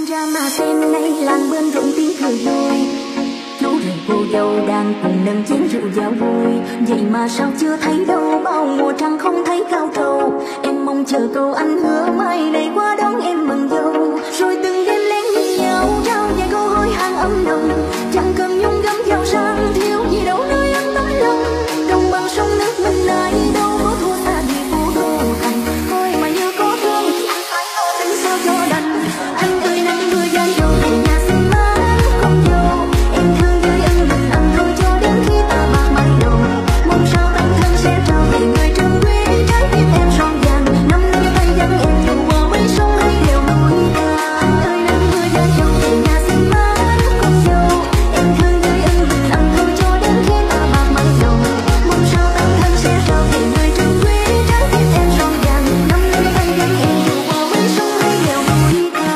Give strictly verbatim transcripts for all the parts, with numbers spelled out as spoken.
Anh ra mà xem nay làng bên rộn tiếng cười vui, chú rể cô dâu đang cùng nâng chén rượu giao vui. Vậy mà sao chưa thấy đâu, bao mùa trăng không thấy cao trầu. Em mong chờ câu anh hứa mai này qua đón em mừng dâu. Rồi từng đêm lén nhìn nhau trao vài câu hỏi hàng ấm nồng. Chẳng cần nhung gấm giàu sang thiếu gì đâu nơi anh tấm lòng. Đồng bằng sông nước mình này đâu có thua xa gì phố đô thành. Thôi mà như có thương thì anh phải lo tính sao cho đành. Anh ơi nắng mưa gian dầu về nhà xin má không dâu. Em thương dưới ân mình anh thôi cho đến khi ta bạc mái đầu. Mong sao tăng thân sẽ trao về người trân quý trái tim em son vàng. Năm nay tay dẫn em dù qua mấy sông hay đèo núi cao. Anh ơi nắng mưa gian dầu về nhà xin má không dâu. Em thương dưới ân mình anh thôi cho đến khi ta bạc mái đầu. Mong sao tăng thân sẽ trao về người trân quý trái tim em son vàng. Năm nay tay dẫn em dù qua mấy sông hay đèo núi cao.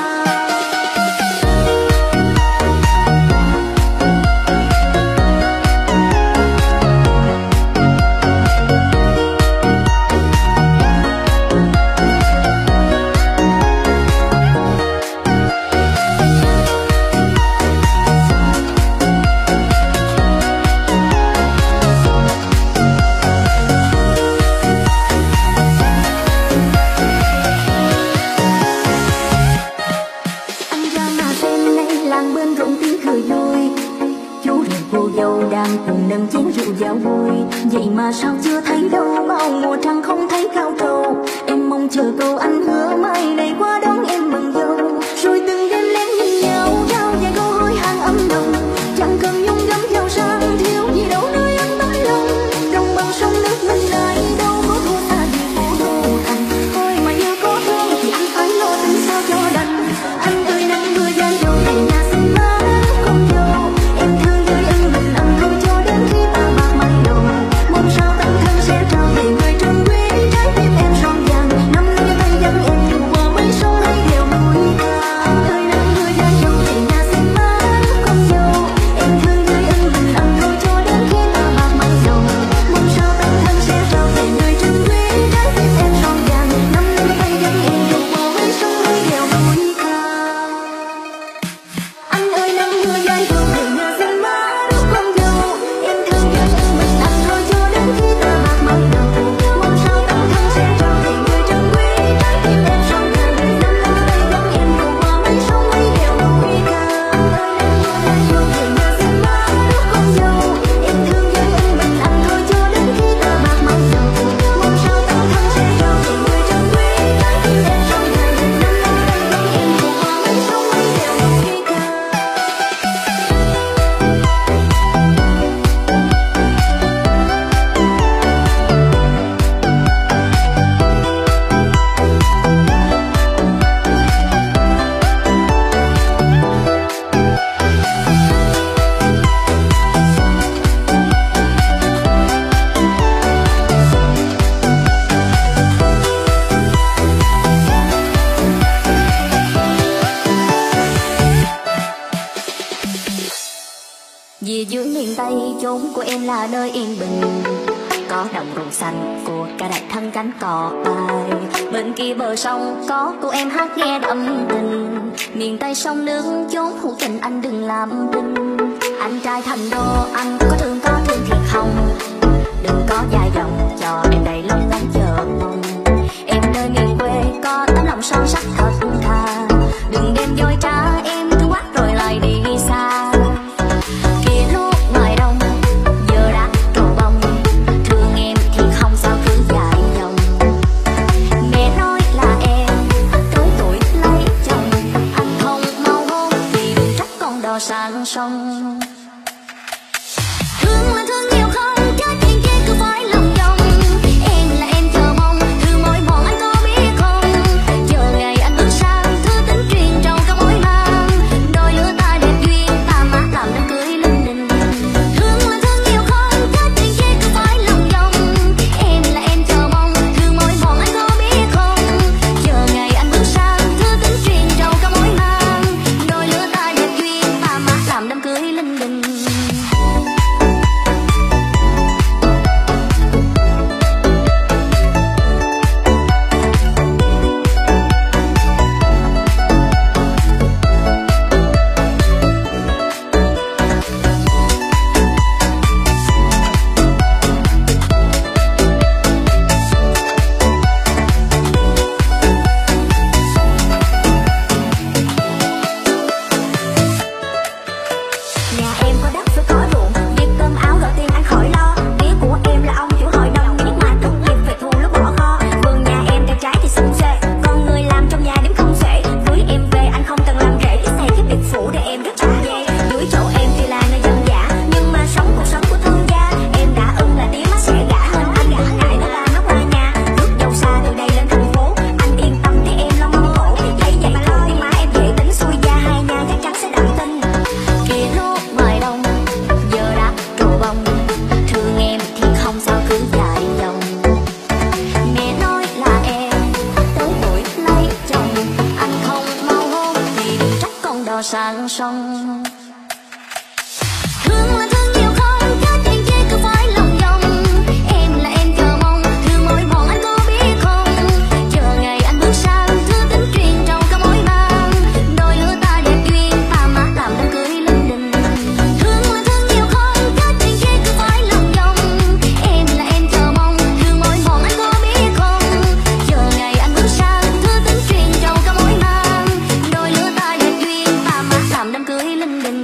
Anh ra mà xem nay làng bên rộn tiếng cười vui, chú rể cô dâu đang cùng nâng chén rượu giao vui. Vậy mà sao chưa thấy đâu, bao mùa trăng không thấy cao trầu. Em mong chờ câu anh hứa mai này qua đón em mừng dâu. Rồi từng đêm lén nhìn nhau trao vài câu hỏi hàng ấm nồng. Chẳng cần nhung gấm giàu sang thiếu gì đâu nơi anh tấm lòng. Đồng bằng sông nước mình này đâu có thua xa gì phố đô thành. Thôi mà như có thương thì anh phải lo tính sao cho đành. Anh ơi nắng mưa gian dầu về nhà xin má không dâu. Em thương dưới ân mình anh thôi cho đến khi ta bạc mái đầu. Mong sao tăng thân sẽ trao về người trân quý trái tim em son vàng. Năm nay tay dẫn em dù qua mấy sông hay đèo núi cao. Anh ơi nắng mưa gian dầu về nhà xin má không dâu. Em thương dưới ân mình anh thôi cho đến khi ta bạc mái đầu. Mong sao tăng thân sẽ trao về người trân quý trái tim em son vàng. Năm nay tay dẫn em dù qua mấy sông hay đèo núi cao. Anh ơi nắng mưa gian dầu về nhà xin má không dâu. Em thương dưới ân mình anh thôi cho đến khi ta bạc mái đầu. Mong sao tăng thân sẽ trao về người trân quý trái tim em son vàng. Năm nay tay dẫn em dù qua mấy sông hay đèo núi cao. Anh ơi nắng mưa gian dầu về nhà xin má không dâu. Em thương dưới ân mình anh thôi cho đến khi ta bạc mái đầu. Mong sao tăng thân sẽ trao về người trân quý trái tim em son vàng. Năm nay tay dẫn em dù qua mấy sông hay đèo núi cao. Vì dưới miền Tây chốn của em là nơi yên bình, có đồng ruộng xanh của cả đại thân cánh cò bay. Bên kia bờ sông có cô em hát nghe đậm tình. Miền Tây sông nước chốn hữu tình anh đừng làm đinh. Anh trai thành đô anh có thương có thương thiệt không? Đừng có dài dòng cho em đầy lòng ngóng chờ mong. Em nơi miền quê có tấm lòng son sắc thật thà. Đừng đem dối trá em thương quá rồi lại đi xa. Kia lúc ngoài đông giờ đã trổ bông. Thương em thì không sao cứ dài dòng. Mẹ nói là em tới tuổi lấy chồng. Anh không mau hôn vì đừng trách con đò sang sông. Thương là thương nhiều không, trái tim kia cứ phải lòng vòng. Em là em chờ mong, thương mỏi mòn anh có biết không? Chờ ngày anh bước sang, thư tính truyền trầu cả mối mang. Đôi lứa ta đẹp duyên, ta mát làm đám cưới linh đình. Thương là thương nhiều không, trái tim kia cứ phải lòng vòng. Em là em chờ mong, thương mỏi mòn anh có biết không? Chờ ngày anh bước sang, thư tính truyền trầu cả mối mang. Đôi lứa ta đẹp duyên, ta mát làm đám cưới tỏ sáng sông. Thương là thương nhiều không, cái chuyện kia cứ phải lòng vòng. Em là em chờ mong, thương mỏi mòn anh có biết không? Chờ ngày anh bước sang, thương tính truyền trong cả mối mang. Đôi lứa ta đẹp duyên, ta má làm đám cưới linh đình. Thương là thương nhiều không, cái chuyện kia cứ phải lòng vòng. Em là em chờ mong, thương mỏi mòn anh có biết không? Chờ ngày anh bước sang, thương tính truyền trong cả mối mang. Đôi lứa ta đẹp duyên, ta má làm đám cưới linh đình.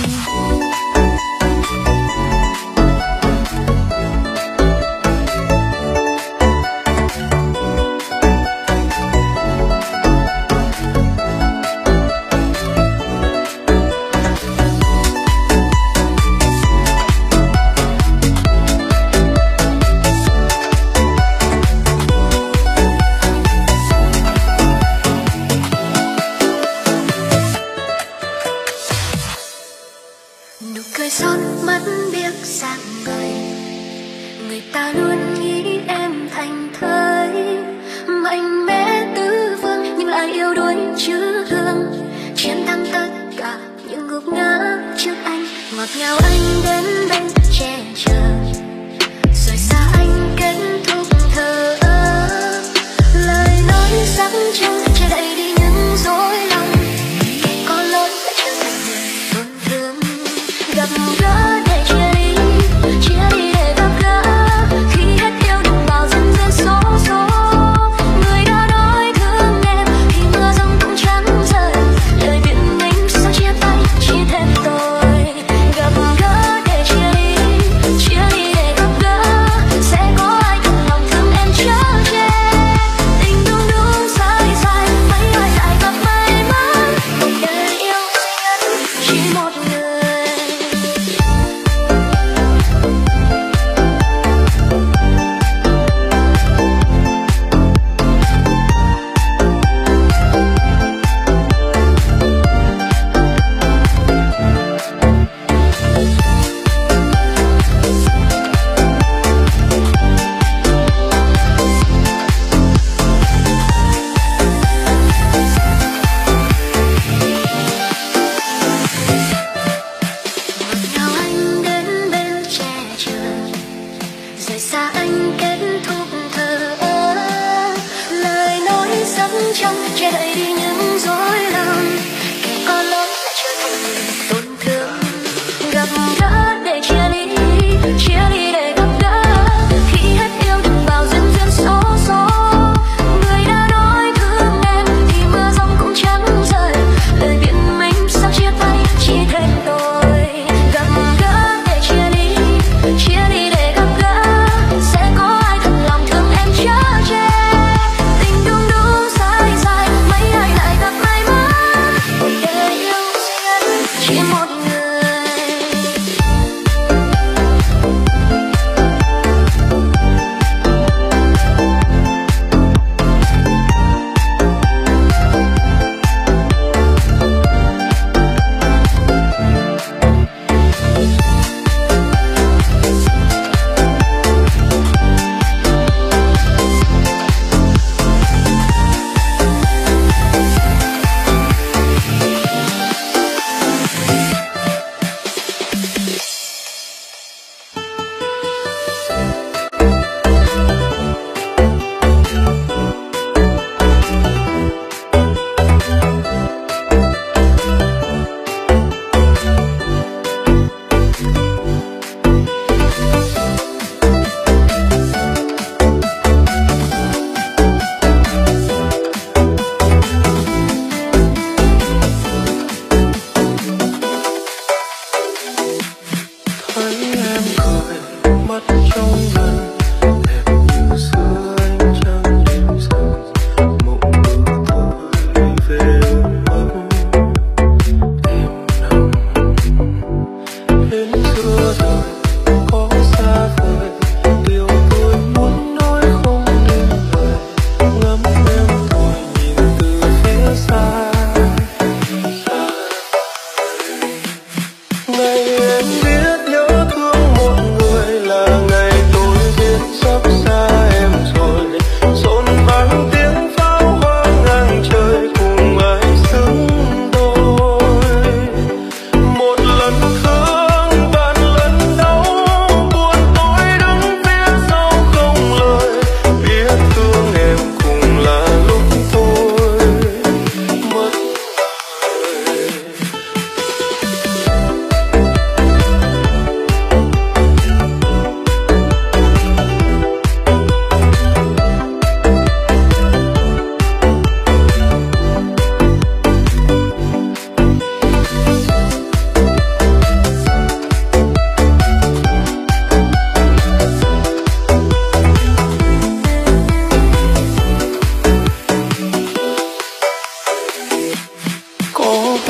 Nụ cười son mắt biếc dạng người, người ta luôn nghĩ em thành thơi mạnh mẽ tứ phương, nhưng lại yếu đuối chữ hương, chiến thắng tất cả những gục ngã trước anh. Ngọt ngào anh đến bên che chở, rồi xa anh kết thúc thở ơ. Lời nói sắc trăng che đậy đi những dối lòng, có lỗi đã trở thành người tổn thương. Gặp gỡ để chia ly, chia ly để gặp gỡ, khi hết yêu đừng bao dần dần số số. Người đã nói thương em khi mưa giông cũng chẳng rơi, lời biện minh sao chia tay chỉ thêm tôi. Gặp gỡ để chia ly, chia ly để gặp gỡ, sẽ có ai cùng lòng thương em chở che. Tình đúng đúng sai sai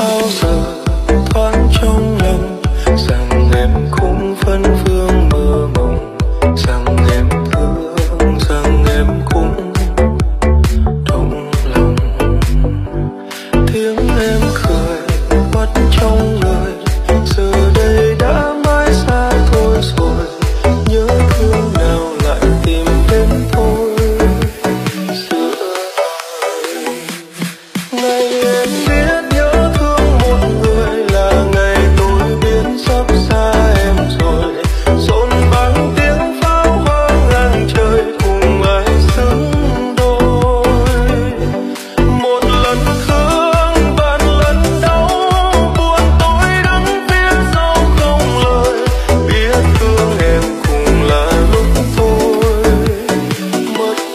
bao giờ thoáng trong lòng rằng em cũng vẫn vương mơ mộng, rằng em thương, rằng em cũng động lòng. Tiếng em cười mất trong lời, giờ đây đã mãi xa thôi rồi. Nhớ thương nào lại tìm đến tôi giữa đời. Ngày em biết nhớ thương một người là ngày tôi biết sắp xa em rồi. Rộn vang tiếng pháo hoa ngang trời cùng ai xứng đôi. Một lần thương vạn lần đau, buồn tôi đứng phía sau không lời. Biết thương em cũng là lúc tôi mất lời.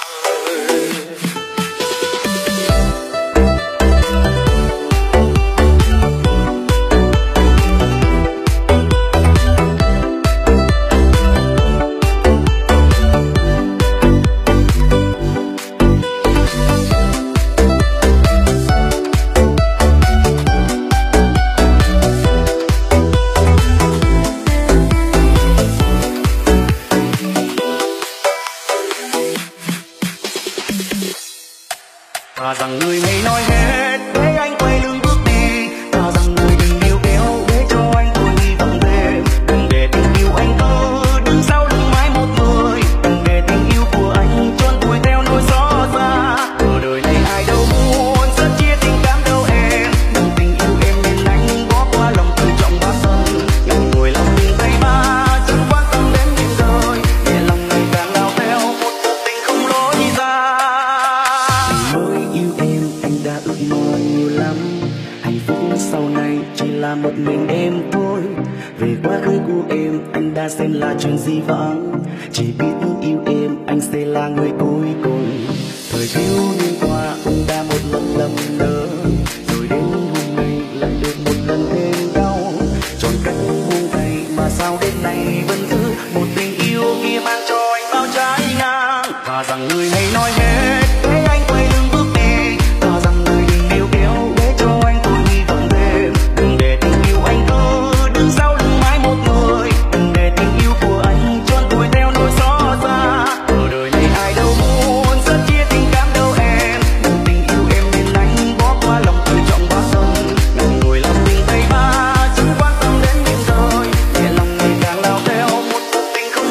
Thà rằng người hãy nói hết để anh quay lưng bước đi. Thà rằng người đừng níu kéo để cho anh tôi hy vọng thêm. Đừng để tình yêu anh cứ đứng sau lưng mãi một người. Đừng để tình yêu của anh trốn vùi theo nỗi gió xa. Ở đời này ai đâu muốn rất chia tình cảm đâu em. Đừng tình yêu em nên anh bỏ qua lòng tự trọng và sân. Em ngồi lòng mình tay ba chẳng quan tâm đến những đời. Để lòng ngày càng lao theo một cuộc tình không lối ra. Mới yêu em anh đã ước mơ nhiều lắm, hạnh phúc sau này chỉ là một mình em thôi. Về quá khứ của em anh đã xem là chuyện gì vãng, chỉ biết yêu em anh sẽ là người cuối cùng. Thời thiếu niên qua cũng đã một lần lầm lỡ, rồi đến hôm nay lại được một lần thêm đau. Chọn cách buông tay mà sao đến nay vẫn giữ một tình yêu kia mang cho anh bao trái ngang. Thà rằng người hãy nói hết để anh quay lưng bước đi. Thà rằng người đừng níu kéo để cho anh tôi hy vọng thêm. Đừng để tình yêu anh cứ đứng sau lưng mãi một người. Đừng để tình yêu của anh trốn vùi theo nỗi gió xa. Ở đời này ai đâu muốn rất chia tình cảm đâu em. Đừng tình yêu em nên anh bỏ qua lòng tự trọng và sân. Đừng ngồi lòng mình tay ba chẳng quan tâm đến những đời. Để lòng ngày càng lao theo một cuộc tình không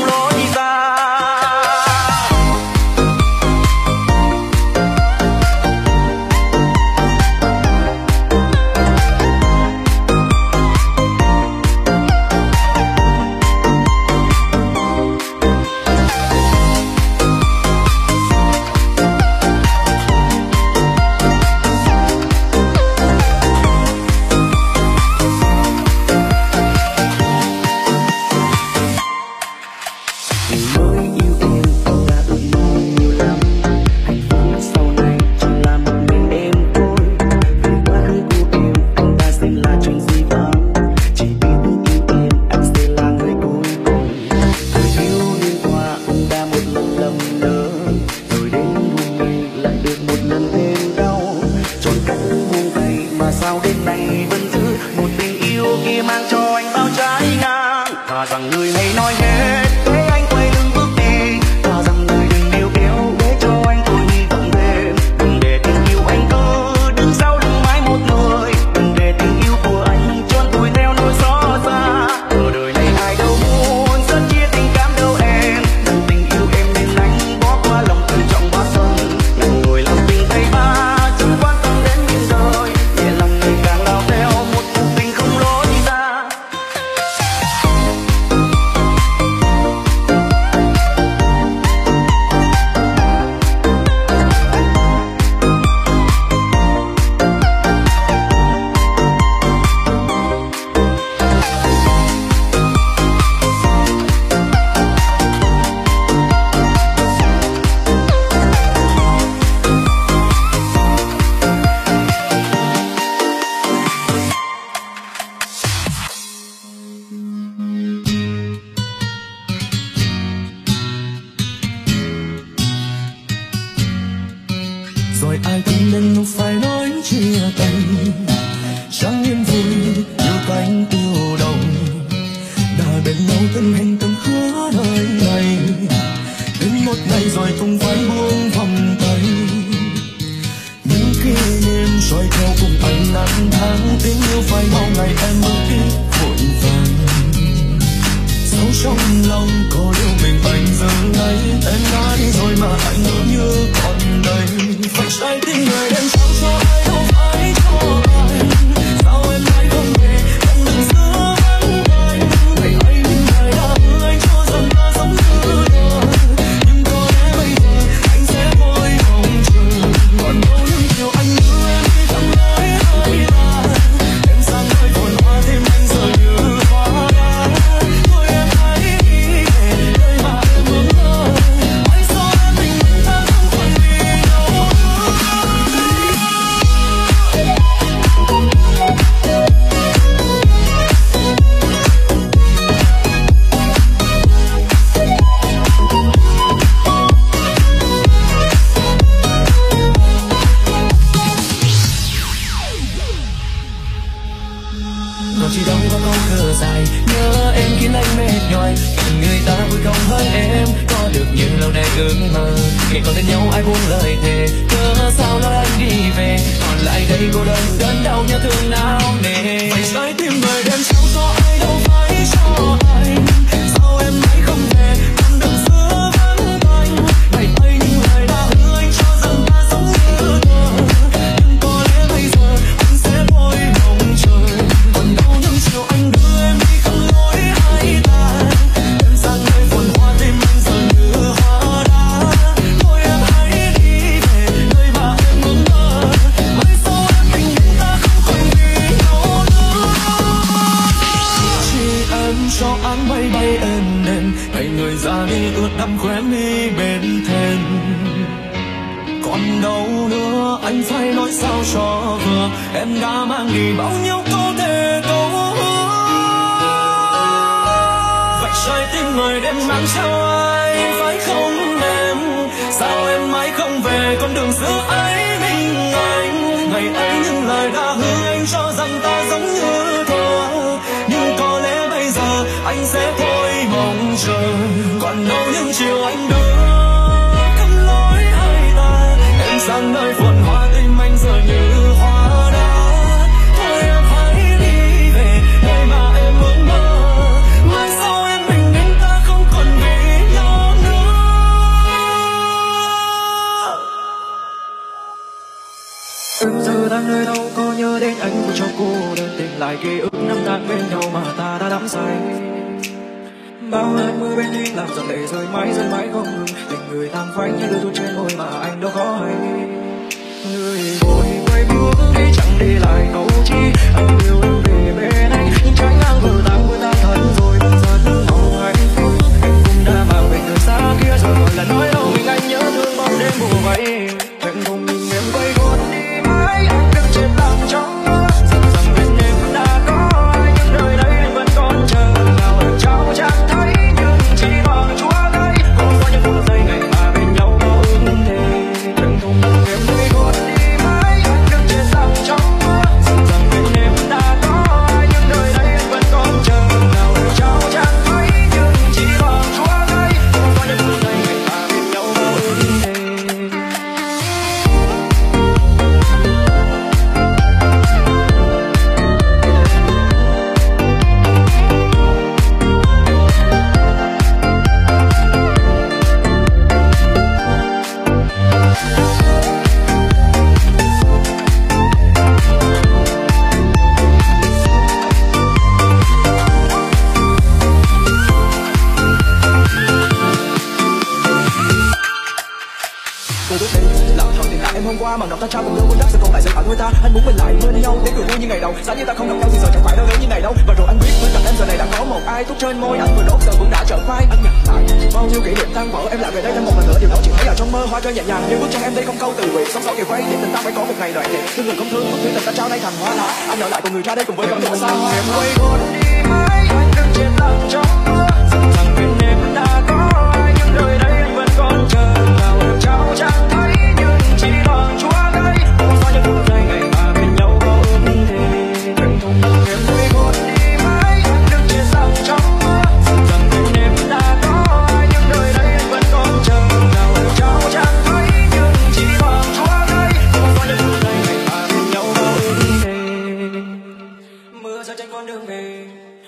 ngày em bước đi vội vàng. Sâu trong lòng có điều mình anh giờ này em đã đi rồi mà anh vẫn như còn đây. Phải trái tim người đem trao cho ai đâu phải cho anh. Sao em lại không về em đừng giữa vắng anh. Ngày ấy những lời đã hứa anh cho rằng ta giống như đời, nhưng có lẽ bây giờ anh sẽ vội mong chờ. Còn đâu những chiều anh đưa em đi thăm nói hai ta. Em sang nơi vườn hoa tim anh giờ như hoa đá. Thôi em hãy đi về nơi mà em ước mơ. Ai sao em mình mình ta không còn đi đâu nữa. Còn chỉ đâu có câu thơ dài nhớ em khiến anh mệt nhòi. Nhìn người ta vui không hơn em có được như lâu nay ước mơ. Khi còn bên nhau ai buông lời thề cớ sao nói anh đi về. Còn lại đây cô đơn đớn đau nhớ thương nào nề. Phải trái tim người đem trao cho ai đâu phải cho anh. Sao em lại không về con đường xưa vắng tanh. Ngày ấy những lời đã hứa anh cho rằng ta giống như thơ, nhưng có lẽ bây giờ anh sẽ vội mong chờ. Còn đâu những chiều anh đưa em đi không lối hai ta. Em sang nơi vườn hoa tim anh giờ như hoa đá. Thôi em hãy đi về nơi mà em ước mơ. Mai sau em mình mình ta không còn đi đâu nữa. Chỉ em cho áng mây bay êm đềm. Ngày người ra đi ướt đẫm khóe mi bên thềm. Còn đâu nữa anh phải nói sao cho vừa. Em đã mang đi bao nhiêu câu thề câu hứa. Vậy trái tim người đem mang trao ai phải không em. Sao em mãi không về con đường xưa ấy mình anh. Ngày ấy những lời đã hứa anh cho rằng ta giống như thơ, nhưng có lẽ bây giờ anh sẽ thôi mong chờ. Còn đâu những chiều anh đưa cắm lối hai ta. Em sang nơi vườn hoa tim anh giờ như hoa đá. Thôi em hãy đi về nơi mà em ước mơ. Mai sau em mình nên ta không còn vì nhau nữa. Em giờ đang nơi đâu có nhớ đến anh của cho cô đơn. Tìm lại ký ức năm tháng bên nhau mà ta đã đắm say. Bao hạt mưa bên đi làm giọt lệ rơi mãi rơi mãi không ngừng. Tình người tàn phanh như đôi chút trên môi mà anh đâu có hay. Người vội quay bước đi chẳng đi lại câu chi. Anh yêu em về bên anh nhưng trái ngang vừa tàn vừa tan thân rồi vẫn dần mong hạnh phúc. Anh cũng đã mang về người xa kia rồi gọi là nói đâu mình anh nhớ thương bóng đêm mùa vây. Anh không nhìn em quay gót đi mãi anh đứng trên làng trong mưa. Rằng rằng bên em đã có ai nhưng nơi đây anh vẫn còn chờ. Nào em trao chẳng thấy nhưng chỉ bằng chúa đây. Có bao nhiêu phút giây ngày mà bên nhau có ước thề. Anh không nhìn em quay gót đi mãi anh đứng trên làng trong mưa. Rằng rằng bên em đã có ai nhưng nơi đây anh vẫn còn chờ. Nào em trao chẳng thấy nhưng chỉ bằng chúa đây. Có bao nhiêu phút giây ngày mà bên nhau có ước thề. Cô bước đi lặng thầm tìm lại em hôm qua màn đọc ta trao từng lưu vun đắp sẽ còn lại sự phản đôi ta. Anh muốn mình lại bên nhau để cười vui như ngày đầu. Giá như ta không gặp nhau thì giờ chẳng phải đau đớn như ngày đâu. Và rồi anh biết bên cạnh em giờ này đã có một ai thuốc trên môi anh vừa đốt giờ cũng đã trở phai. Anh nhặt lại bao nhiêu kỷ niệm tan vỡ em lại về đây thêm một lần nữa. Điều đó chỉ thấy ở trong mơ hoa rơi nhẹ nhàng như bước chân em đây không câu từ biệt. Sóng gió kề quay để tình ta phải có một ngày đoạn tuyệt. Thương người không thương không thương tình ta trao nay thành hoa lá. Anh ở lại cùng người ra đây cùng với con mùa xa hoa. Em quay gót đi mãi anh đứng trên làng trong mưa. Rằng rằng bên em đã có ai nhưng nơi đây anh vẫn còn chờ. Nào em trao chẳng thấy nhưng chỉ bằng chúa đây. Có bao nhiêu phút giây ngày mà bên nhau có ước thề. Anh không nhìn em quay gót đi mãi anh đứng trên làng trong mưa. Rằng rằng bên em đã có ai nhưng nơi đây anh vẫn còn chờ. Nào em trao chẳng thấy nhưng chỉ bằng chúa đây. Có bao nhiêu phút giây ngày mà bên nhau có ước thề. Mưa rơi trên con đường về.